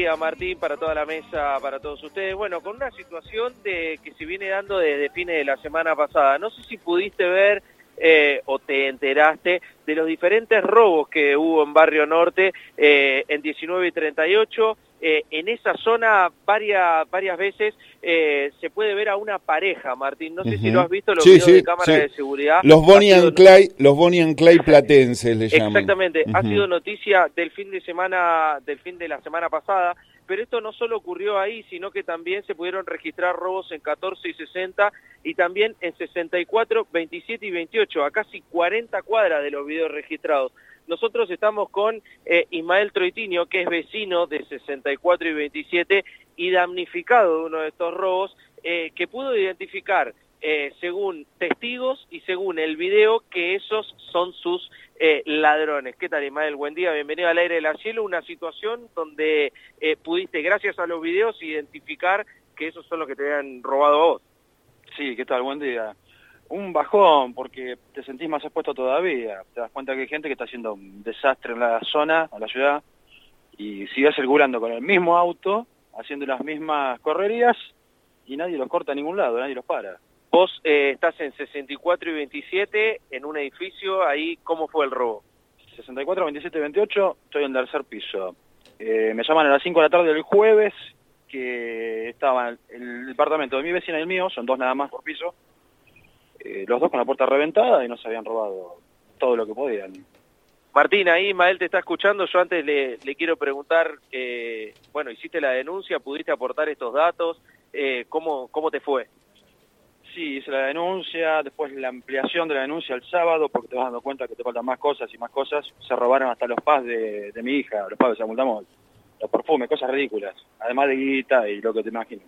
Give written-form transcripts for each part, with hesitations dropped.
día, Martín, para toda la mesa, para todos ustedes. Bueno, con una situación que se viene dando desde fines de la semana pasada. No sé si pudiste ver o te enteraste de los diferentes robos que hubo en Barrio Norte en 19 y 38. En esa zona varias veces se puede ver a una pareja, Martín. No sé si lo has visto, los videos de cámara de seguridad. Los Bonnie and Clyde platenses le llaman. Exactamente, ha sido noticia del fin de la semana pasada, pero esto no solo ocurrió ahí, sino que también se pudieron registrar robos en 14 y 60 y también en 64, 27 y 28, a casi 40 cuadras de los videos registrados. Nosotros estamos con Ismael Troitinio, que es vecino de 64 y 27 y damnificado de uno de estos robos, que pudo identificar, según testigos y según el video, que esos son sus ladrones. ¿Qué tal, Ismael? Buen día, bienvenido al Aire de la Cielo. Una situación donde pudiste, gracias a los videos, identificar que esos son los que te habían robado a vos. Sí, ¿qué tal? Buen día. Un bajón, porque te sentís más expuesto todavía. Te das cuenta que hay gente que está haciendo un desastre en la zona, en la ciudad, y sigue circulando con el mismo auto, haciendo las mismas correrías, y nadie los corta a ningún lado, nadie los para. Vos estás en 64 y 27, en un edificio, ahí, ¿cómo fue el robo? 64, 27, 28, estoy en el tercer piso. Me llaman a las 5 de la tarde del jueves, que estaba el departamento de mi vecina y el mío, son dos nada más por piso, los dos con la puerta reventada y nos habían robado todo lo que podían. Martín, ahí Ismael te está escuchando. Yo antes le quiero preguntar, bueno, hiciste la denuncia, pudiste aportar estos datos, ¿cómo te fue? Sí, hice la denuncia, después la ampliación de la denuncia el sábado, porque te vas dando cuenta que te faltan más cosas y más cosas. Se robaron hasta los pads de mi hija, los pads de Samultamol, los perfumes, cosas ridículas, además de guita y lo que te imagines.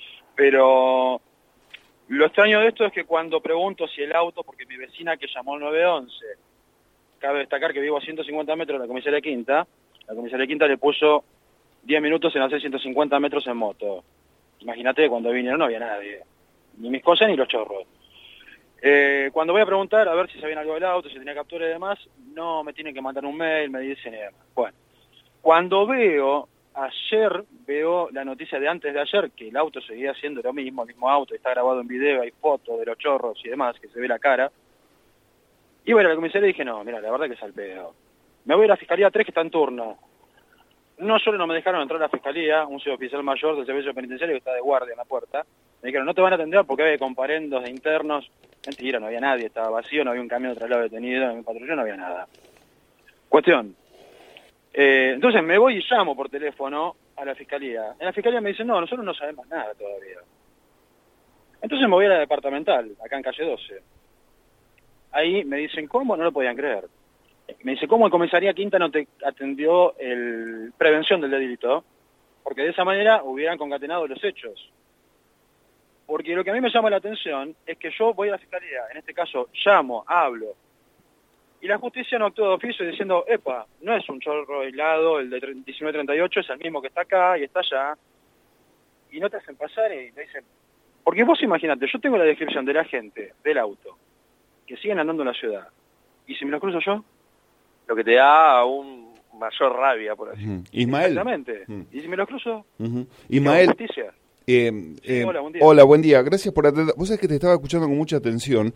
Pero lo extraño de esto es que cuando pregunto si el auto, porque mi vecina que llamó al 911, cabe destacar que vivo a 150 metros de la comisaría Quinta, la comisaría Quinta le puso 10 minutos en hacer 150 metros en moto. Imagínate, cuando vinieron no había nadie, ni mis cosas ni los chorros. Cuando voy a preguntar a ver si sabían algo del auto, si tenía captura y demás, no, me tienen que mandar un mail, me dicen y demás. Bueno, cuando ayer veo la noticia de antes de ayer, que el auto seguía haciendo lo mismo, el mismo auto, está grabado en video, hay fotos de los chorros y demás, que se ve la cara. Y bueno, a la comisaría dije, no, mira, la verdad que es al pedo. Me voy a la Fiscalía 3 que está en turno. No solo no me dejaron entrar a la Fiscalía, un suboficial mayor del servicio penitenciario que está de guardia en la puerta, me dijeron, no te van a atender porque hay comparendos de internos. Mentira, no había nadie, estaba vacío, no había un camión de traslado detenido, en mi patrullero no había nada. Cuestión. Entonces me voy y llamo por teléfono a la Fiscalía. En la Fiscalía me dicen, no, nosotros no sabemos nada todavía. Entonces me voy a la departamental, acá en calle 12. Ahí me dicen, ¿cómo? No lo podían creer. Me dice, ¿cómo el comisaría Quinta no te atendió el prevención del delito? Porque de esa manera hubieran concatenado los hechos. Porque lo que a mí me llama la atención es que yo voy a la Fiscalía, en este caso llamo, hablo, y la justicia no actúa de oficio diciendo, epa, no es un chorro aislado, el de 1938 es el mismo que está acá y está allá, y no te hacen pasar y te dicen, porque vos imaginate, yo tengo la descripción de la gente, del auto, que siguen andando en la ciudad, y si me lo cruzo yo, lo que te da aún mayor rabia, por así. Ismael. Exactamente, y si me lo cruzo, Ismael. Justicia. Hola, buen día. Hola, buen día. Gracias por atender. Vos sabés que te estaba escuchando con mucha atención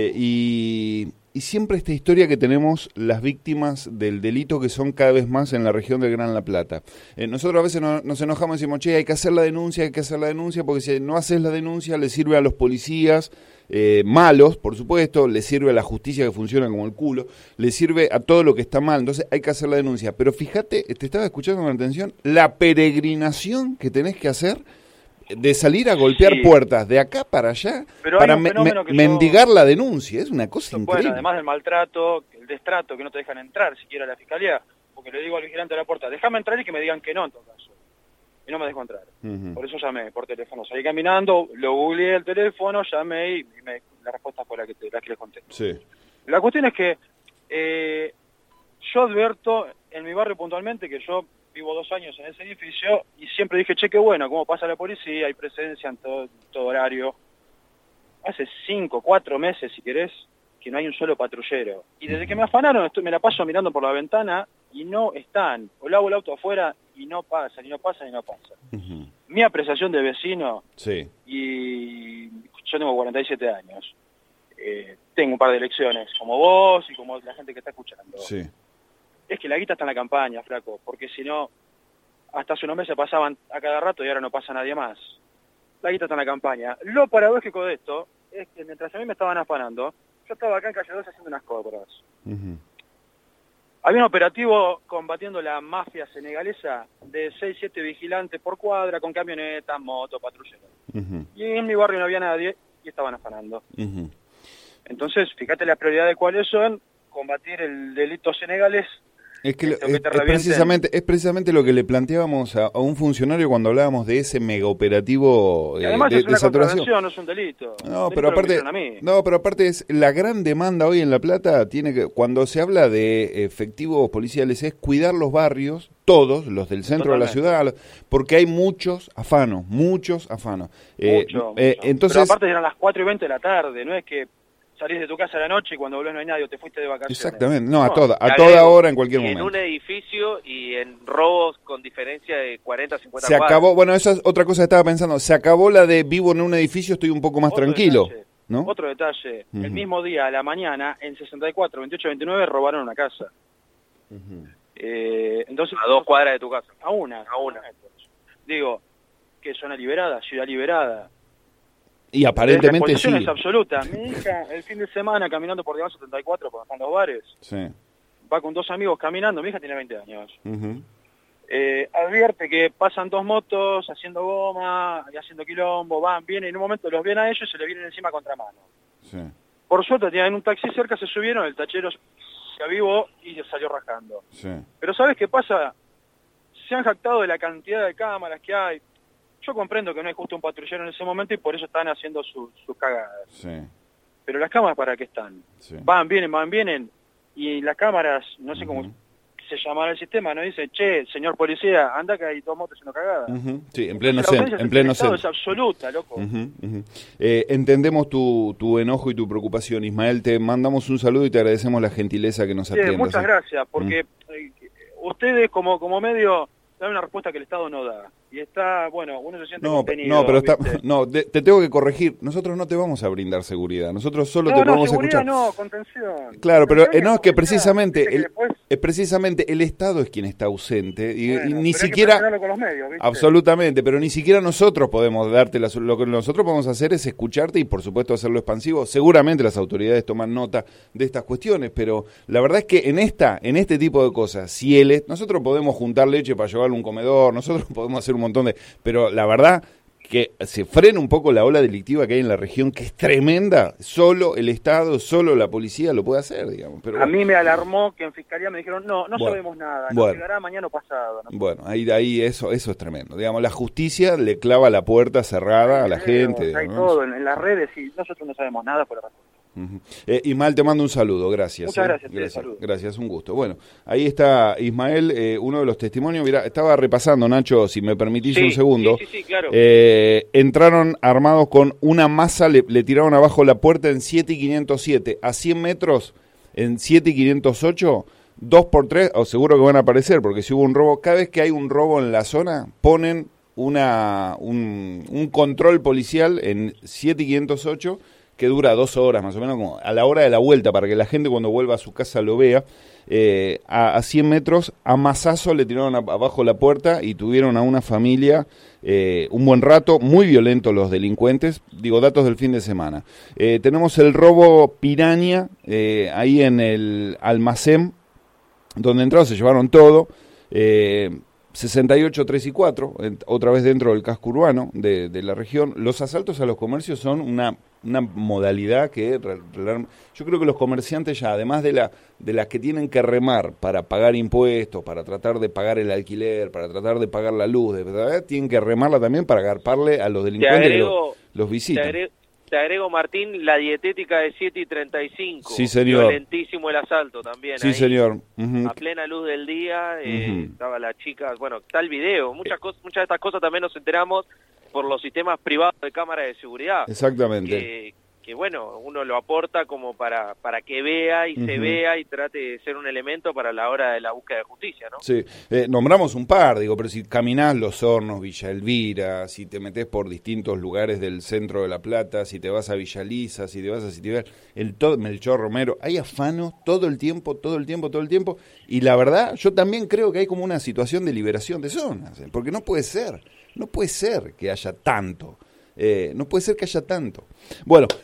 y siempre esta historia que tenemos las víctimas del delito que son cada vez más en la región del Gran La Plata. Nosotros a veces nos enojamos y decimos, che, hay que hacer la denuncia, porque si no haces la denuncia le sirve a los policías malos, por supuesto, le sirve a la justicia que funciona como el culo, le sirve a todo lo que está mal, entonces hay que hacer la denuncia. Pero fíjate, te estaba escuchando con atención, la peregrinación que tenés que hacer de salir a golpear puertas de acá para allá, pero para mendigar la denuncia, es una cosa increíble. Bueno, además del maltrato, el destrato, que no te dejan entrar siquiera a la Fiscalía, porque le digo al vigilante de la puerta, déjame entrar y que me digan que no en todo caso. Y no me dejo entrar. Por eso llamé por teléfono. Salí caminando, lo googleé el teléfono, llamé y la respuesta fue la que les conté. Sí. La cuestión es que yo advierto en mi barrio puntualmente que yo vivo 2 años en ese edificio y siempre dije, che, qué bueno, cómo pasa la policía, hay presencia en todo horario. Hace 5, 4 meses, si querés, que no hay un solo patrullero. Y desde que me afanaron, me la paso mirando por la ventana y no están. O lavo el auto afuera y no pasan, y no pasan, y no pasan. Mi apreciación de vecino, sí. Y yo tengo 47 años, tengo un par de lecciones, como vos y como la gente que está escuchando. Sí. Es que la guita está en la campaña, flaco, porque si no, hasta hace unos meses pasaban a cada rato y ahora no pasa nadie más. La guita está en la campaña. Lo paradójico de esto es que mientras a mí me estaban afanando, yo estaba acá en Calle 2 haciendo unas cobras. Había un operativo combatiendo la mafia senegalesa de 6-7 vigilantes por cuadra con camionetas, motos, patrulleros. Y en mi barrio no había nadie y estaban afanando. Entonces, fíjate las prioridades cuáles son: combatir el delito senegalés. Es que es precisamente lo que le planteábamos a un funcionario cuando hablábamos de ese mega operativo de saturación. No es un delito. No, pero aparte es la gran demanda hoy en La Plata, cuando se habla de efectivos policiales, es cuidar los barrios, todos los del centro de la ciudad, porque hay muchos afanos. Entonces, pero aparte eran las 4:20 de la tarde, no es que salís de tu casa a la noche y cuando volvés no hay nadie o te fuiste de vacaciones. Exactamente, a toda hora, en cualquier momento. En un edificio y en robos con diferencia de 40, 50 Se acabó, bueno, esa es otra cosa que estaba pensando, se acabó la de vivo en un edificio, estoy un poco más tranquilo. Detalle, ¿no? Otro detalle, el mismo día a la mañana, en 64, 28, 29, robaron una casa. Entonces, a 2 cuadras de tu casa. A una. Digo, que zona liberada, ciudad liberada. Y aparentemente sí. La es absoluta. Mi hija, el fin de semana, caminando por Diagonal 74, por están los bares, va con 2 amigos caminando. Mi hija tiene 20 años. Advierte que pasan 2 motos haciendo goma y haciendo quilombo, van, vienen, y en un momento los ven a ellos y se les vienen encima a contramano. Por suerte tenían un taxi cerca, se subieron, el tachero se avivó y se salió rajando. Pero ¿sabes qué pasa? Se han jactado de la cantidad de cámaras que hay. Yo comprendo que no hay justo un patrullero en ese momento y por eso están haciendo sus cagadas. Pero las cámaras, ¿para qué están? Van, vienen, y las cámaras, no sé cómo se llamará el sistema, no dice, che, señor policía, anda que hay 2 motos haciendo cagadas. Sí, en pleno centro. Es absoluta, loco. Entendemos tu enojo y tu preocupación, Ismael. Te mandamos un saludo y te agradecemos la gentileza que nos atiendas. Muchas gracias, porque ustedes como medio dan una respuesta que el Estado no da. Y está, bueno, uno se siente contenido. Te tengo que corregir. Nosotros no te vamos a brindar seguridad. Nosotros solo te podemos escuchar. No, contención. Claro, pero es que precisamente el Estado es quien está ausente y ni siquiera con los medios, ¿viste? Absolutamente, pero ni siquiera nosotros podemos darte lo que nosotros podemos hacer es escucharte y por supuesto hacerlo expansivo. Seguramente las autoridades toman nota de estas cuestiones, pero la verdad es que en este tipo de cosas, si nosotros podemos juntar leche para llevarle a un comedor, nosotros podemos hacer un montón pero la verdad que se frena un poco la ola delictiva que hay en la región, que es tremenda. Solo el Estado, solo la policía lo puede hacer, digamos. Pero a mí me alarmó que en Fiscalía me dijeron, no sabemos nada, nos llegará mañana o pasado. No. Bueno, ahí eso es tremendo. Digamos, la justicia le clava la puerta cerrada a la gente. Hay todo en las redes y nosotros no sabemos nada por la razón. Ismael, te mando un saludo, gracias. Muchas gracias. Gracias, un gusto. Bueno, ahí está Ismael, uno de los testimonios. Mirá, estaba repasando, Nacho, si me permitís un segundo. Sí, claro. Entraron armados con una masa, le tiraron abajo la puerta en 7 y 507, a 100 metros en 7 y 508, 2x3, o seguro que van a aparecer, porque si hubo un robo, cada vez que hay un robo en la zona, ponen un control policial en 7 y 508, que dura 2 horas más o menos, como a la hora de la vuelta, para que la gente cuando vuelva a su casa lo vea. A 100 metros, a mazazo le tiraron abajo la puerta y tuvieron a una familia un buen rato, muy violentos los delincuentes, digo, datos del fin de semana. Tenemos el robo Piraña, ahí en el almacén, donde entraron, se llevaron todo, 68, 3 y 4, otra vez dentro del casco urbano de la región. Los asaltos a los comercios son una modalidad que yo creo que los comerciantes ya, además de las que tienen que remar para pagar impuestos, para tratar de pagar el alquiler, para tratar de pagar la luz, de verdad, tienen que remarla también para agarparle a los delincuentes que los visitan. Te agrego, Martín, la dietética de 7 y 35. Sí, señor. Violentísimo el asalto también. Sí, ahí, señor. A plena luz del día, estaba la chica, bueno, está el video. Muchas de estas cosas también nos enteramos por los sistemas privados de cámara de seguridad. Exactamente. Que bueno, uno lo aporta como para que vea y se vea y trate de ser un elemento para la hora de la búsqueda de justicia, ¿no? Sí, nombramos un par, digo, pero si caminás Los Hornos, Villa Elvira, si te metés por distintos lugares del centro de La Plata, si te vas a Villa Lisa, si te vas a Citiver, Melchor Romero, hay afanos todo el tiempo, y la verdad, yo también creo que hay como una situación de liberación de zonas, porque no puede ser que haya tanto. No puede ser que haya tanto. Bueno,